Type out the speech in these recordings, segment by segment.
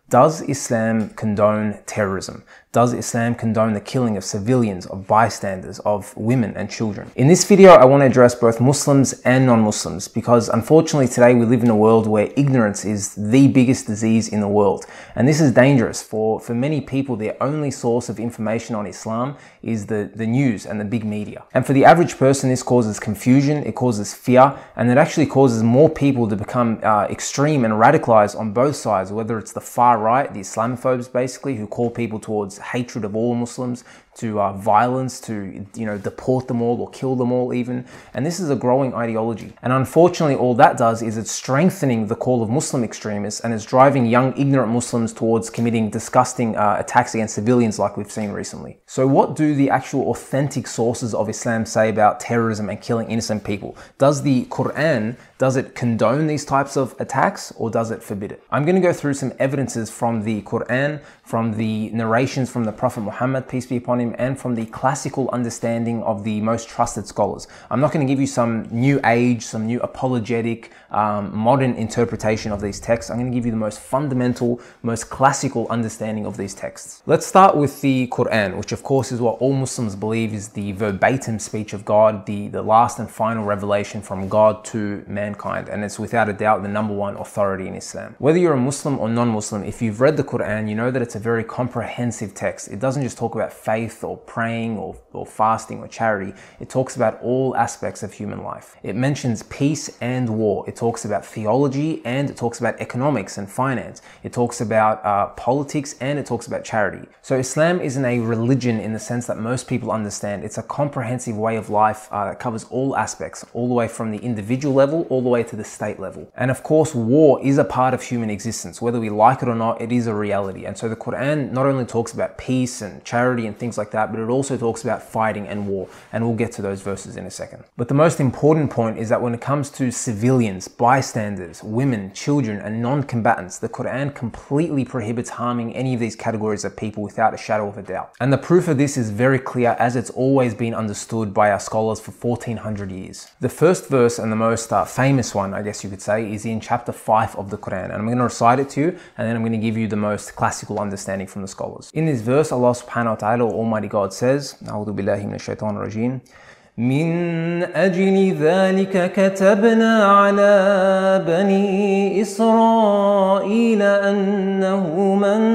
Does Islam condone terrorism? Does Islam condone the killing of civilians, of bystanders, of women and children? In this video, I want to address both Muslims and non-Muslims because unfortunately today we live in a world where ignorance is the biggest disease in the world. And this is dangerous for many people. Their only source of information on Islam is the news and the big media. And for the average person, this causes confusion, it causes fear, and it actually causes more people to become extreme and radicalized on both sides, whether it's the far right, the Islamophobes basically, who call people towards hatred of all Muslims, to violence, to deport them all or kill them all even. And this is a growing ideology. And unfortunately, all that does is it's strengthening the call of Muslim extremists and it's driving young ignorant Muslims towards committing disgusting attacks against civilians like we've seen recently. So what do the actual authentic sources of Islam say about terrorism and killing innocent people? Does the Quran, does it condone these types of attacks or does it forbid it? I'm going to go through some evidences from the Quran, from the narrations from the Prophet Muhammad, peace be upon him, and from the classical understanding of the most trusted scholars. I'm not going to give you some new age, some new apologetic, modern interpretation of these texts. I'm going to give you the most fundamental, most classical understanding of these texts. Let's start with the Quran, which of course is what all Muslims believe is the verbatim speech of God, the last and final revelation from God to mankind. And it's without a doubt the number one authority in Islam. Whether you're a Muslim or non-Muslim, if you've read the Quran, you know that it's a very comprehensive text. It doesn't just talk about faith or praying or fasting or charity. It talks about all aspects of human life. It mentions peace and war. It talks about theology and it talks about economics and finance. It talks about politics and it talks about charity. So Islam isn't a religion in the sense that most people understand. It's a comprehensive way of life that covers all aspects, all the way from the individual level all the way to the state level. And of course, war is a part of human existence. Whether we like it or not, it is a reality. And so the Quran not only talks about peace and charity and things like that, but it also talks about fighting and war. And we'll get to those verses in a second. But the most important point is that when it comes to civilians, bystanders, women, children, and non-combatants, the Quran completely prohibits harming any of these categories of people without a shadow of a doubt. And the proof of this is very clear as it's always been understood by our scholars for 1400 years. The first verse and the most famous one, I guess you could say, is in chapter 5 of the Quran. And I'm going to recite it to you and then I'm going to give you the most classical understanding from the scholars. In this verse, Allah subhanahu wa ta'ala, Almighty God says, A'udhu billahi minash shaitanir rajim. من أجل ذلك كتبنا على بني إسرائيل أنه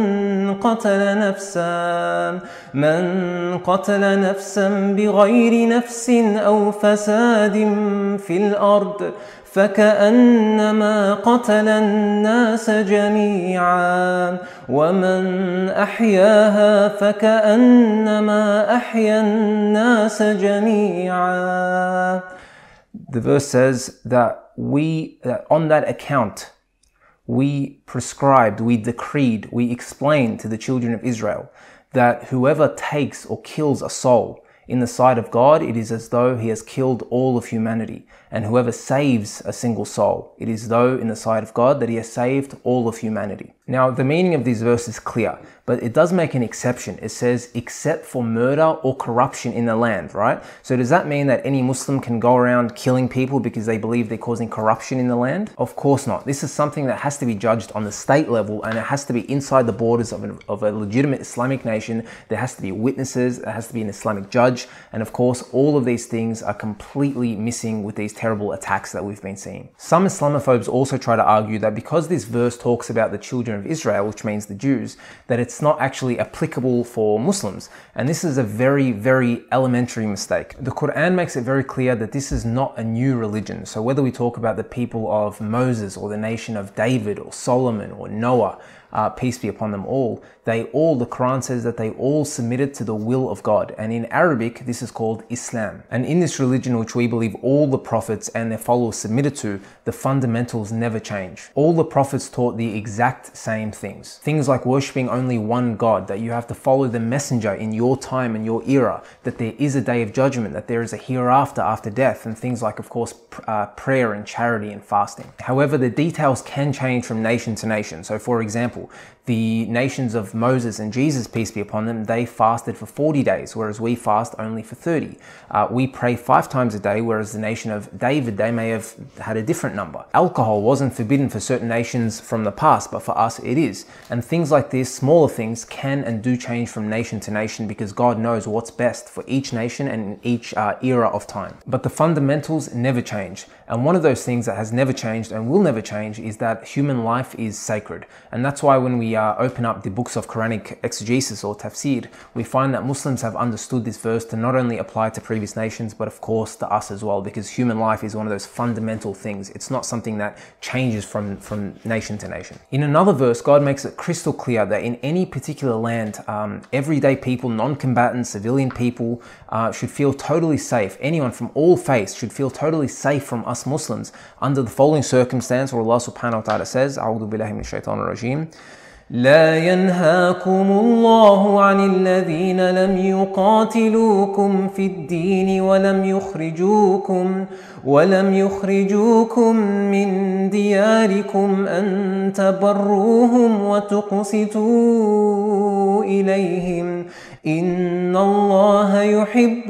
من قتل نفسا بغير نفس أو فساد في الأرض فكأنما قتل الناس جميعا ومن أحياها فكأنما أحيا الناس جميعا. The verse says that on that account, we prescribed, we decreed, we explained to the children of Israel that whoever takes or kills a soul in the sight of God, it is as though he has killed all of humanity. And whoever saves a single soul, it is though in the sight of God that he has saved all of humanity. Now, the meaning of this verse is clear, but it does make an exception. It says, except for murder or corruption in the land, right? So does that mean that any Muslim can go around killing people because they believe they're causing corruption in the land? Of course not. This is something that has to be judged on the state level and it has to be inside the borders of a legitimate Islamic nation. There has to be witnesses, there has to be an Islamic judge. And of course, all of these things are completely missing with these terrible attacks that we've been seeing. Some Islamophobes also try to argue that because this verse talks about the children of Israel, which means the Jews, that it's not actually applicable for Muslims. And this is a very, very elementary mistake. The Quran makes it very clear that this is not a new religion. So whether we talk about the people of Moses or the nation of David or Solomon or Noah, peace be upon them all, the Quran says that they all submitted to the will of God. And in Arabic, this is called Islam. And in this religion, which we believe all the prophets and their followers submitted to, the fundamentals never change. All the prophets taught the exact same things. Things like worshipping only one God, that you have to follow the messenger in your time and your era, that there is a day of judgment, that there is a hereafter after death, and things like, of course, prayer and charity and fasting. However, the details can change from nation to nation. So for example, example, the nations of Moses and Jesus, peace be upon them, they fasted for 40 days, whereas we fast only for 30. We pray 5 times a day, whereas the nation of David, they may have had a different number. Alcohol wasn't forbidden for certain nations from the past, but for us it is. And things like this, smaller things, can and do change from nation to nation because God knows what's best for each nation and in each era of time. But the fundamentals never change. And one of those things that has never changed and will never change is that human life is sacred. And that's why when we open up the books of Quranic exegesis or tafsir, we find that Muslims have understood this verse to not only apply to previous nations, but of course to us as well, because human life is one of those fundamental things. It's not something that changes from nation to nation. In another verse, God makes it crystal clear that in any particular land, everyday people, non-combatants, civilian people should feel totally safe. Anyone from all faiths should feel totally safe from us Muslims under the following circumstance where Allah subhanahu wa ta'ala says, أعوذ بالله من الشيطان الرجيم لا ينهاكم الله عن الذين لم يقاتلوكم في الدين ولم يخرجوكم من دياركم أن تبروهم وتقسطوا إليهم إن الله يحب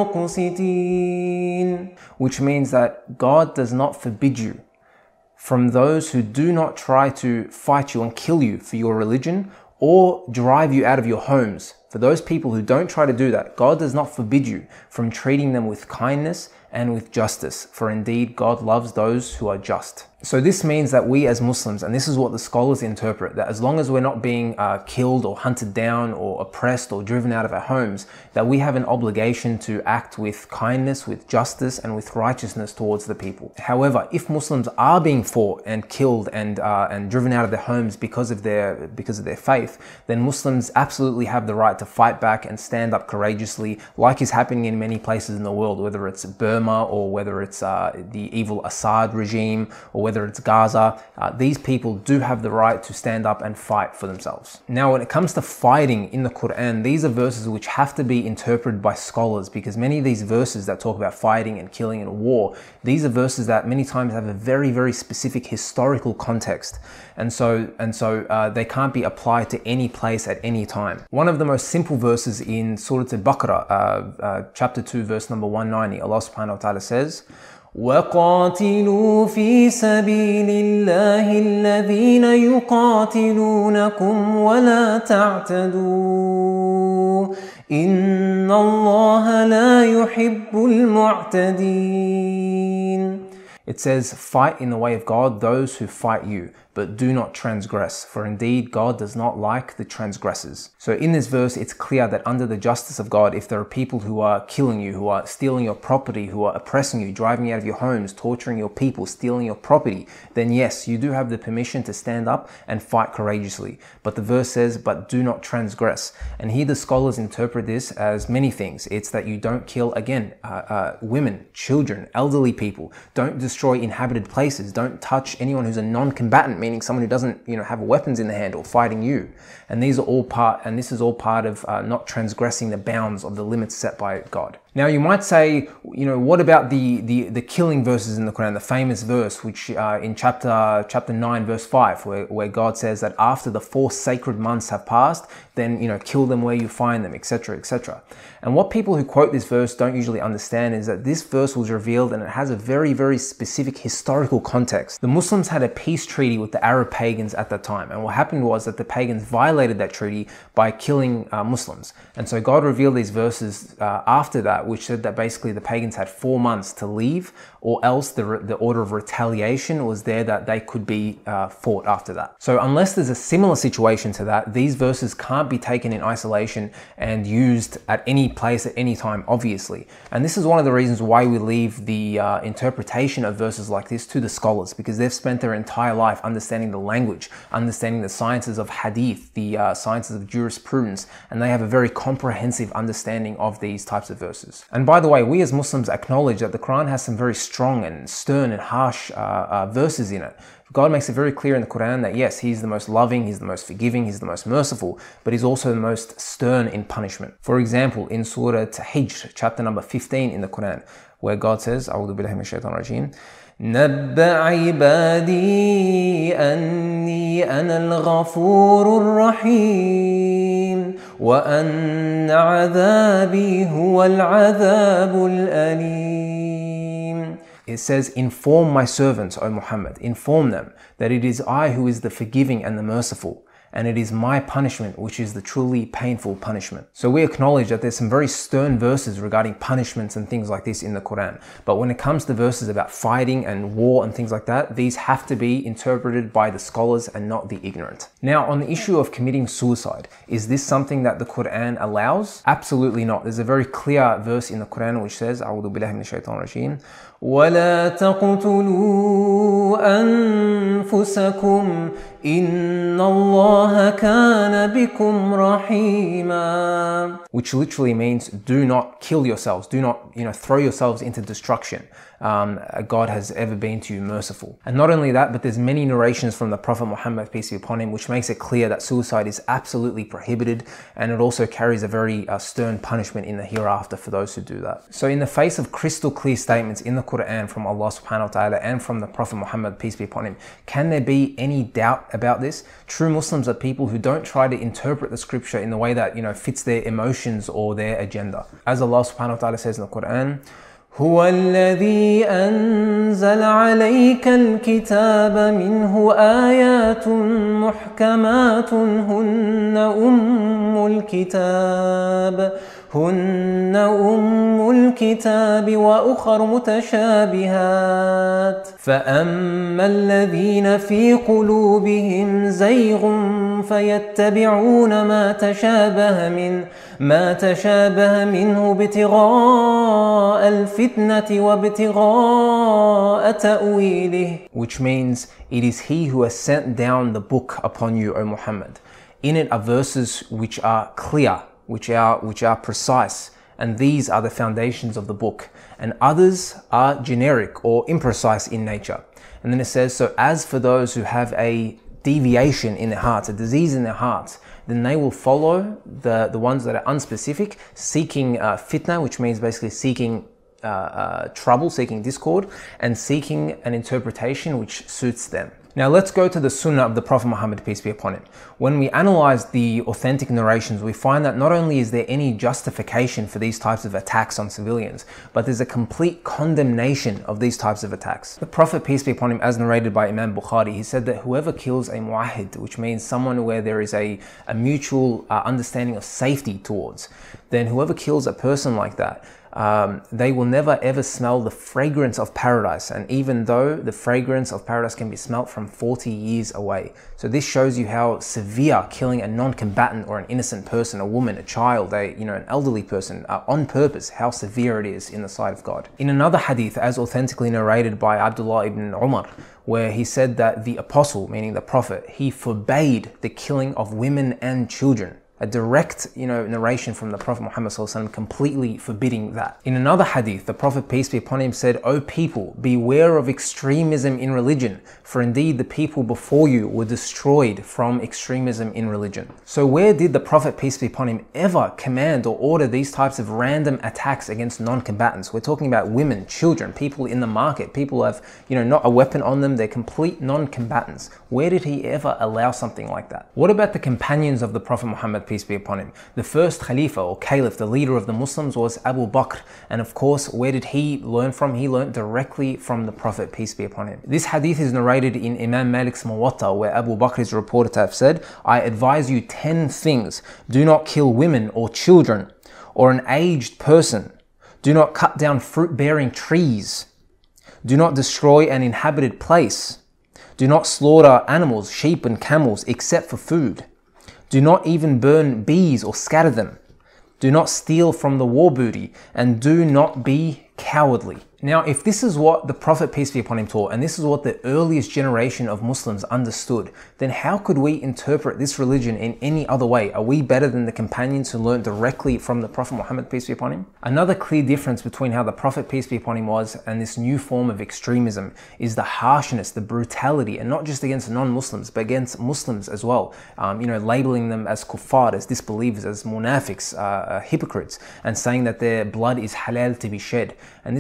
المقسطين. Which means that God does not forbid you from those who do not try to fight you and kill you for your religion or drive you out of your homes. For those people who don't try to do that, God does not forbid you from treating them with kindness and with justice, for indeed God loves those who are just. So this means that we as Muslims, and this is what the scholars interpret, that as long as we're not being killed or hunted down or oppressed or driven out of our homes, that we have an obligation to act with kindness, with justice, and with righteousness towards the people. However, if Muslims are being fought and killed and driven out of their homes because of their faith, then Muslims absolutely have the right to fight back and stand up courageously, like is happening in many places in the world, whether it's Burma or whether it's the evil Assad regime or whether it's Gaza. These people do have the right to stand up and fight for themselves. Now, when it comes to fighting in the Quran, these are verses which have to be interpreted by scholars, because many of these verses that talk about fighting and killing and war, these are verses that many times have a very, very specific historical context. And so they can't be applied to any place at any time. One of the most simple verses in Surah Al-Baqarah, chapter 2, verse number 190, Allah subhanahu wa ta'ala says, وَقَاتِلُوا فِي سَبِيلِ اللَّهِ الَّذِينَ يُقَاتِلُونَكُمْ وَلَا تَعْتَدُوا إِنَّ اللَّهَ لَا يُحِبُّ الْمُعْتَدِينَ. It says, fight in the way of God those who fight you, but do not transgress, for indeed God does not like the transgressors. So in this verse, it's clear that under the justice of God, if there are people who are killing you, who are stealing your property, who are oppressing you, driving you out of your homes, torturing your people, stealing your property, then yes, you do have the permission to stand up and fight courageously. But the verse says, but do not transgress. And here the scholars interpret this as many things. It's that you don't kill, again, women, children, elderly people. Don't destroy inhabited places. Don't touch anyone who's a non-combatant, meaning someone who doesn't, have weapons in the hand or fighting you. And this is all part of not transgressing the bounds of the limits set by God. Now you might say, what about the killing verses in the Quran, the famous verse which in chapter 9 verse 5 where God says that after the 4 sacred months have passed, then kill them where you find them, etc., etc. And what people who quote this verse don't usually understand is that this verse was revealed and it has a very, very specific historical context. The Muslims had a peace treaty with the Arab pagans at that time, and what happened was that the pagans violated that treaty by killing Muslims. And so God revealed these verses after that, which said that basically the pagans had 4 months to leave, or else the order of retaliation was there that they could be fought after that. So unless there's a similar situation to that, these verses can't be taken in isolation and used at any place at any time, obviously. And this is one of the reasons why we leave the interpretation of verses like this to the scholars, because they've spent their entire life understanding the language, understanding the sciences of hadith, the sciences of jurisprudence, and they have a very comprehensive understanding of these types of verses. And by the way, we as Muslims acknowledge that the Quran has some very strong and stern and harsh verses in it. God makes it very clear in the Quran that yes, He's the most loving, He's the most forgiving, He's the most merciful, but He's also the most stern in punishment. For example, in Surah Hijr, chapter number 15 in the Quran, where God says, أعوذ بالله من الشيطان الرجيم, نبأ عبادي أني أنا الغفور الرحيم وأن عذابي هو العذاب الأليم. It says, inform my servants, O Muhammad, inform them that it is I who is the forgiving and the merciful, and it is my punishment which is the truly painful punishment. So we acknowledge that there's some very stern verses regarding punishments and things like this in the Quran. But when it comes to verses about fighting and war and things like that, these have to be interpreted by the scholars and not the ignorant. Now, on the issue of committing suicide, is this something that the Quran allows? Absolutely not. There's a very clear verse in the Quran which says, أعوذ بالله من الشيطان الرجيم, ولا تقتلوا أنفسكم إن الله كان بكم رحيما, which literally means do not kill yourselves, do not throw yourselves into destruction. God has ever been to you merciful. And not only that, but there's many narrations from the Prophet Muhammad, peace be upon him, which makes it clear that suicide is absolutely prohibited, and it also carries a very stern punishment in the hereafter for those who do that. So in the face of crystal clear statements in the Quran from Allah subhanahu wa ta'ala and from the Prophet Muhammad, peace be upon him, can there be any doubt about this? True Muslims are people who don't try to interpret the scripture in the way that fits their emotions or their agenda. As Allah subhanahu wa ta'ala says in the Quran, هو الذي أنزل عليك الكتاب منه آيات محكمات هن أم الكتاب وأخر متشابهات فأما الذين في قلوبهم زيغ فيتبعون ما تشابه منه ابتغاء الفتنة وابتغاء تأويله, which means it is he who has sent down the book upon you, O Muhammad. In it are verses which are clear, which are precise, and these are the foundations of the book, and others are generic or imprecise in nature. And then it says, so as for those who have a deviation in their hearts, a disease in their hearts, then they will follow the ones that are unspecific, seeking fitna, which means basically seeking trouble, seeking discord, and seeking an interpretation which suits them. Now let's go to the Sunnah of the Prophet Muhammad, peace be upon him. When we analyze the authentic narrations, we find that not only is there any justification for these types of attacks on civilians, but there's a complete condemnation of these types of attacks. The Prophet, peace be upon him, as narrated by Imam Bukhari, he said that whoever kills a mu'ahid, which means someone where there is a mutual understanding of safety towards, then whoever kills a person like that, they will never ever smell the fragrance of paradise, and even though the fragrance of paradise can be smelt from 40 years away. So this shows you how severe killing a non-combatant or an innocent person, a woman, a child, an elderly person, on purpose, how severe it is in the sight of God. In another hadith, as authentically narrated by Abdullah ibn Umar, where he said that the apostle, meaning the Prophet, he forbade the killing of women and children. A direct, narration from the Prophet Muhammad ﷺ completely forbidding that. In another hadith, the Prophet, peace be upon him, said, O people, beware of extremism in religion, for indeed the people before you were destroyed from extremism in religion. So where did the Prophet, peace be upon him, ever command or order these types of random attacks against non-combatants? We're talking about women, children, people in the market, people who have, not a weapon on them, they're complete non-combatants. Where did he ever allow something like that? What about the companions of the Prophet Muhammad, peace be upon him? The first Khalifa or Caliph, the leader of the Muslims, was Abu Bakr. And of course, where did he learn from? He learned directly from the Prophet, peace be upon him. This hadith is narrated in Imam Malik's Muwatta, where Abu Bakr is reported to have said, I advise you 10 things. Do not kill women or children or an aged person. Do not cut down fruit-bearing trees. Do not destroy an inhabited place. Do not slaughter animals, sheep and camels, except for food. Do not even burn bees or scatter them. Do not steal from the war booty, and do not be cowardly. Now, if this is what the Prophet, peace be upon him, taught, and this is what the earliest generation of Muslims understood, then how could we interpret this religion in any other way? Are we better than the companions who learned directly from the Prophet Muhammad, peace be upon him? Another clear difference between how the Prophet, peace be upon him, was and this new form of extremism is the harshness, the brutality, and not just against non-Muslims, but against Muslims as well. Labeling them as kuffar, as disbelievers, as munafiqs, hypocrites, and saying that their blood is halal to be shed. And this is the complete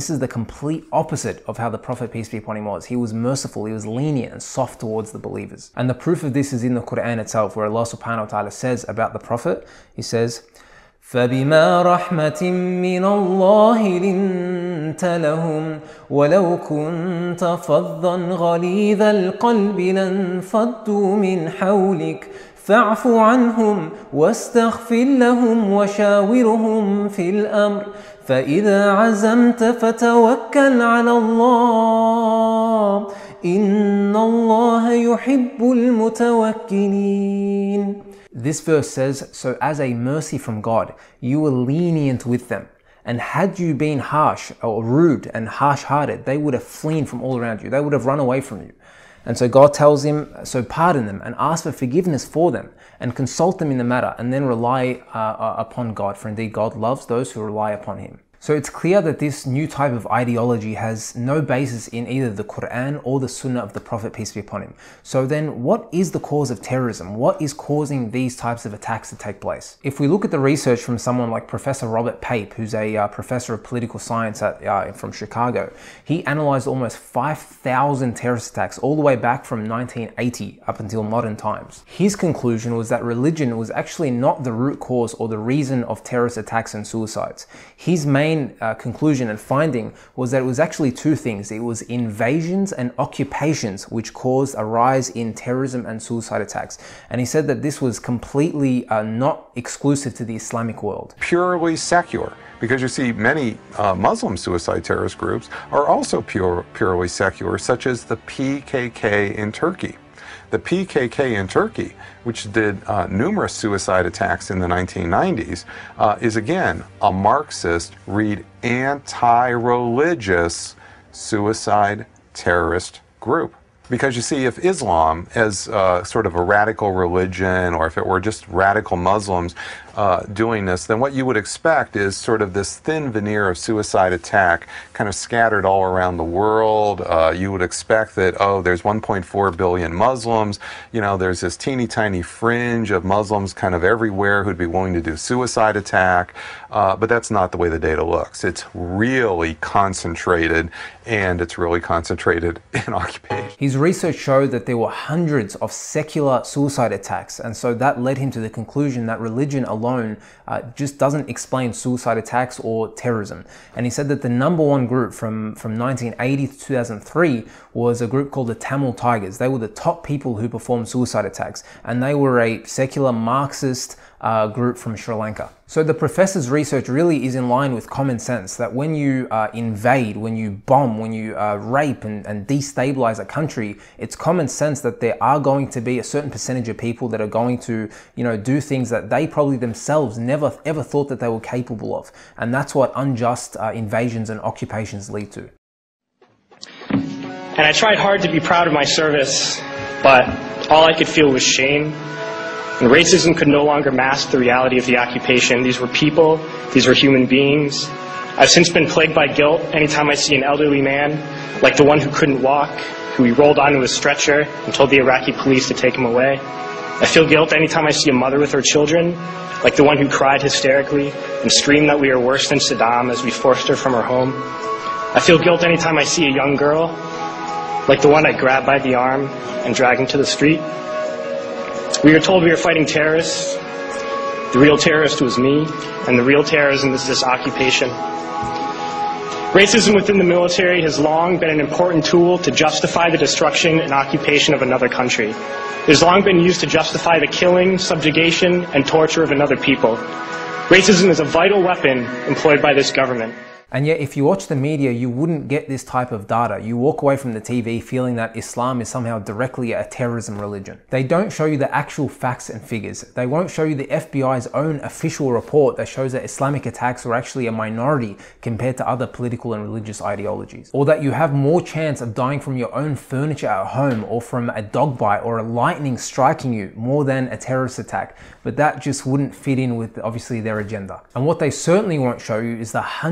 complete opposite of how the Prophet, peace be upon him, was. He was merciful, he was lenient and soft towards the believers. And the proof of this is in the Quran itself, where Allah subhanahu wa ta'ala says about the Prophet, He says, فَبِمَا رَحْمَةٍ مِّنَ اللَّهِ لِنْتَ لَهُمْ وَلَوْ كُنْتَ فَظًّا غَلِيظَ الْقَلْبِ لَانفَضُّوا مِنْ حَوْلِكَ فاعف عنهم واستغفر لهم وشاورهم في الأمر فإذا عزمت فتوكل على الله إن الله يحب المتوكلين. This verse says, so as a mercy from God, you were lenient with them. And had you been harsh or rude and harsh-hearted, they would have fled from all around you. They would have run away from you. And so God tells him, so pardon them and ask for forgiveness for them and consult them in the matter and then rely upon God, for indeed God loves those who rely upon him. So it's clear that this new type of ideology has no basis in either the Quran or the Sunnah of the Prophet, peace be upon him. So then what is the cause of terrorism? What is causing these types of attacks to take place? If we look at the research from someone like Professor Robert Pape, who's a professor of political science from Chicago, he analyzed almost 5,000 terrorist attacks all the way back from 1980 up until modern times. His conclusion was that religion was actually not the root cause or the reason of terrorist attacks and suicides. His main conclusion and finding was that it was actually two things. It was invasions and occupations which caused a rise in terrorism and suicide attacks. And he said that this was completely not exclusive to the Islamic world. Purely secular. Because you see, many Muslim suicide terrorist groups are also purely secular, such as the PKK in Turkey. The PKK in Turkey, which did numerous suicide attacks in the 1990s, is again a Marxist, read anti-religious suicide terrorist group. Because you see, if Islam as sort of a radical religion, or if it were just radical Muslims doing this, then what you would expect is sort of this thin veneer of suicide attack kind of scattered all around the world. You would expect that, oh, there's 1.4 billion Muslims, you know, there's this teeny tiny fringe of Muslims kind of everywhere who'd be willing to do suicide attack, but that's not the way the data looks. It's really concentrated, and it's really concentrated in occupation. His research showed that there were hundreds of secular suicide attacks, and so that led him to the conclusion that religion alone just doesn't explain suicide attacks or terrorism. And he said that the #1 group from 1980 to 2003 was a group called the Tamil Tigers. They were the top people who performed suicide attacks, and they were a secular Marxist group from Sri Lanka. So the professor's research really is in line with common sense, that when you invade, when you bomb, when you rape and destabilize a country, it's common sense that there are going to be a certain percentage of people that are going to, you know, do things that they probably themselves never ever thought that they were capable of. And that's what unjust invasions and occupations lead to. And I tried hard to be proud of my service, but all I could feel was shame. And racism could no longer mask the reality of the occupation. These were people, these were human beings. I've since been plagued by guilt anytime I see an elderly man, like the one who couldn't walk, who we rolled onto a stretcher and told the Iraqi police to take him away. I feel guilt anytime I see a mother with her children, like the one who cried hysterically and screamed that we are worse than Saddam as we forced her from her home. I feel guilt anytime I see a young girl, like the one I grabbed by the arm and dragged into the street. We were told we were fighting terrorists. The real terrorist was me, and the real terrorism is this occupation. Racism within the military has long been an important tool to justify the destruction and occupation of another country. It has long been used to justify the killing, subjugation, and torture of another people. Racism is a vital weapon employed by this government. And yet, if you watch the media, you wouldn't get this type of data. You walk away from the TV feeling that Islam is somehow directly a terrorism religion. They don't show you the actual facts and figures. They won't show you the FBI's own official report that shows that Islamic attacks are actually a minority compared to other political and religious ideologies. Or that you have more chance of dying from your own furniture at home, or from a dog bite or a lightning striking you, more than a terrorist attack. But that just wouldn't fit in with, obviously, their agenda. And what they certainly won't show you is the hundreds of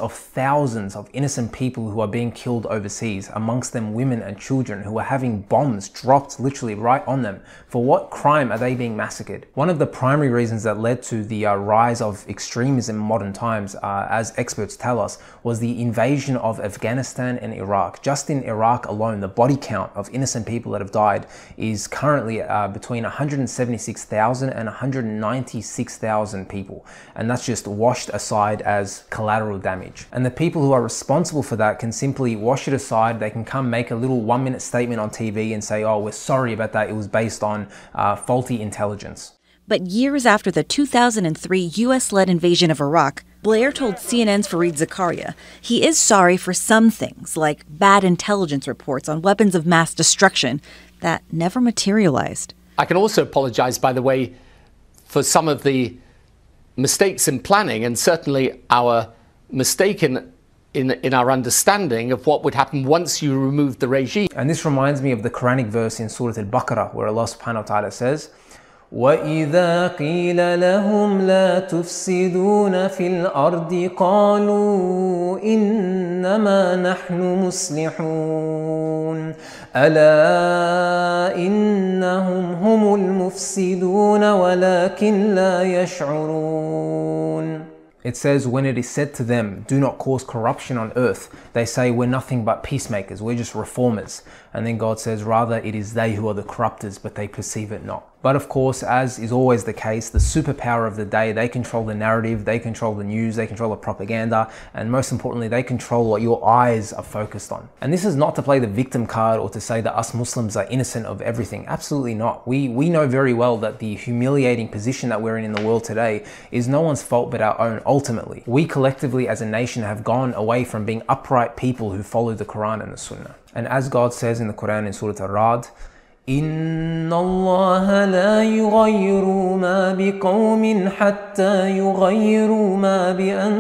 of thousands of innocent people who are being killed overseas, amongst them women and children who are having bombs dropped literally right on them. For what crime are they being massacred? One of the primary reasons that led to the rise of extremism in modern times, as experts tell us, was the invasion of Afghanistan and Iraq. Just in Iraq alone, the body count of innocent people that have died is currently between 176,000 and 196,000 people. And that's just washed aside as collateral damage. And the people who are responsible for that can simply wash it aside. They can come make a little 1-minute statement on TV and say, oh, we're sorry about that. It was based on faulty intelligence. But years after the 2003 US-led invasion of Iraq, Blair told CNN's Fareed Zakaria he is sorry for some things, like bad intelligence reports on weapons of mass destruction that never materialized. I can also apologize, by the way, for some of the mistakes in planning, and certainly our mistake in our understanding of what would happen once you removed the regime. And this reminds me of the Quranic verse in Surah Al-Baqarah, where Allah subhanahu wa ta'ala says, وَإِذَا قِيلَ لَهُمْ لَا تُفْسِدُونَ فِي الْأَرْضِ قَالُوا إِنَّمَا نَحْنُ مُصْلِحُونَ أَلَا إِنَّهُمْ هُمُ الْمُفْسِدُونَ وَلَكِنْ لَا يَشْعُرُونَ. It says, when it is said to them, do not cause corruption on earth, they say, we're nothing but peacemakers, we're just reformers. And then God says, rather it is they who are the corrupters, but they perceive it not. But of course, as is always the case, the superpower of the day, they control the narrative, they control the news, they control the propaganda, and most importantly, they control what your eyes are focused on. And this is not to play the victim card or to say that us Muslims are innocent of everything. Absolutely not. We know very well that the humiliating position that we're in the world today is no one's fault but our own ultimately. We collectively as a nation have gone away from being upright people who follow the Quran and the Sunnah. And as God says in the Quran in Surah Ar-Ra'd, إِنَّ اللَّهَ لَا يُغَيِّرُ مَا بِقَوْمٍ حَتَّى يُغَيِّرُوا مَا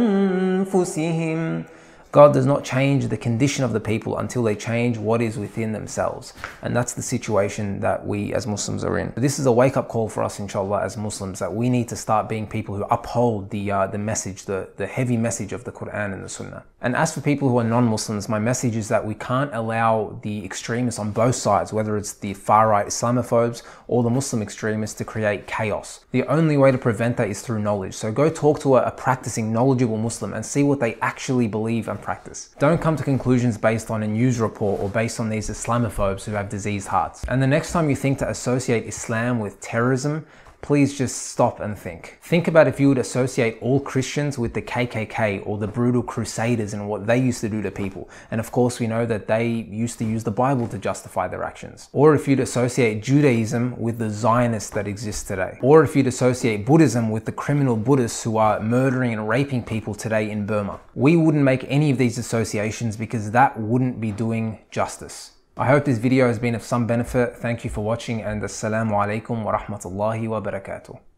بِأَنفُسِهِمْ. God does not change the condition of the people until they change what is within themselves. And that's the situation that we as Muslims are in. This is a wake-up call for us, inshallah, as Muslims, that we need to start being people who uphold the message, the heavy message of the Quran and the Sunnah. And as for people who are non-Muslims, my message is that we can't allow the extremists on both sides, whether it's the far-right Islamophobes or the Muslim extremists, to create chaos. The only way to prevent that is through knowledge. So go talk to a practicing, knowledgeable Muslim and see what they actually believe and practice. Don't come to conclusions based on a news report or based on these Islamophobes who have diseased hearts. And the next time you think to associate Islam with terrorism, please just stop and think. Think about if you would associate all Christians with the KKK or the brutal Crusaders and what they used to do to people. And of course, we know that they used to use the Bible to justify their actions. Or if you'd associate Judaism with the Zionists that exist today. Or if you'd associate Buddhism with the criminal Buddhists who are murdering and raping people today in Burma. We wouldn't make any of these associations because that wouldn't be doing justice. I hope this video has been of some benefit. Thank you for watching, and assalamu alaikum wa rahmatullahi wa barakatuh.